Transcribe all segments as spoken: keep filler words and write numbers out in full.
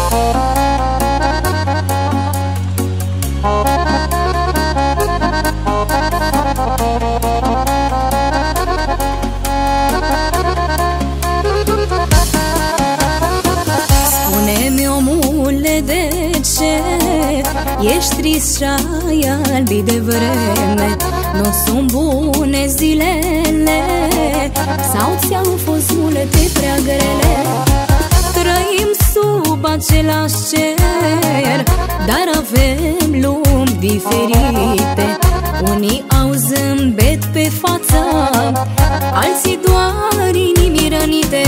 Spune-mi, omule, de ce ești trist și-ai albit de vreme? Nu sunt bune zilele sau ți-au fost multe prea grele? Trăim sub același cer, dar avem lumi diferite. Unii au zâmbet pe față, alții doar inimi rănite.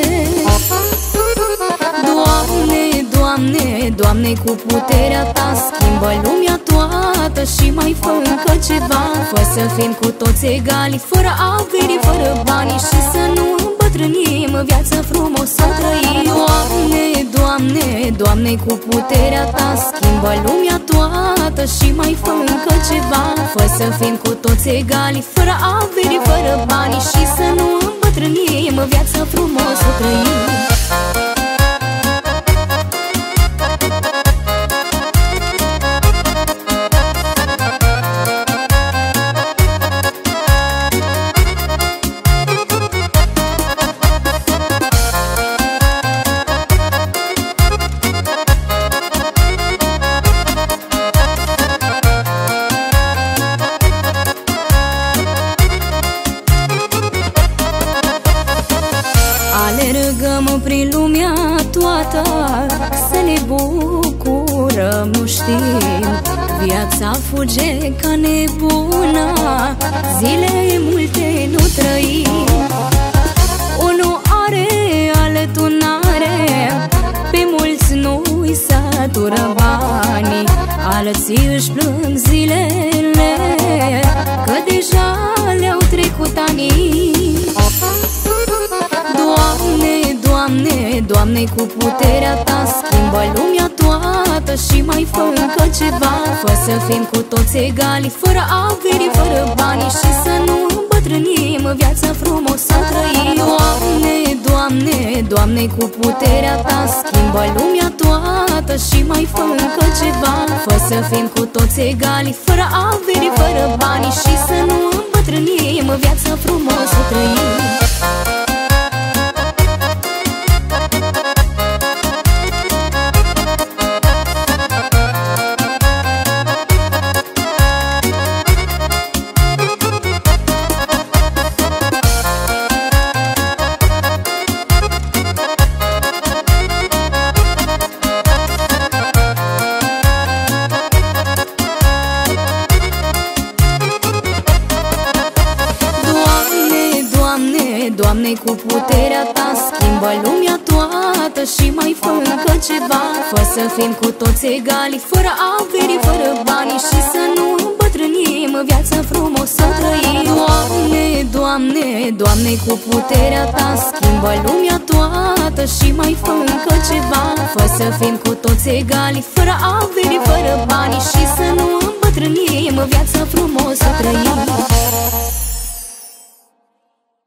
Doamne, Doamne, Doamne, cu puterea Ta schimbă lumea toată și mai fă încă ceva. Fă să fim cu toți egali, fără averi, fără bani, și să nu îmbătrânim, viața frumos să trăim. Doamne, Doamne, Doamne, cu puterea Ta schimbă lumea toată și mai fă încă ceva. Fă să fim cu toți egali, fără averi, fără bani, și să nu îmbătrânim, viața frumos să trăim. Alergăm prin lumea toată să ne bucurăm, nu știm. Viața fuge ca nebuna, zile multe nu trăim. Unul are, altul n-are, pe mulți nu-i satură banii, alții își plâng zilele că deja le-au trecut anii. Doamne, Doamne, Doamne, cu puterea Ta schimbă lumea toată și mai fă încă ceva. Fă să fim cu toți egali, fără averi, fără bani, și să nu îmbătrânim, viața frumos să trăim. Doamne, Doamne, Doamne, cu puterea Ta schimbă lumea toată și mai fă încă ceva. Fă să fim cu toți egali, fără averi, fără bani, și să nu îmbătrânim, viața frumos să trăim. Doamne, cu puterea Ta schimbă lumea toată și mai fă încă ceva. Fă să fim cu toți egali, fără averi, fără bani, și să nu îmbătrânim, viața frumos să trăim. Doamne, Doamne, Doamne, cu puterea Ta schimbă lumea toată și mai fă încă ceva. Fă să fim cu toți egali, fără averi, fără bani, și să nu îmbătrânim, viața frumos să trăim.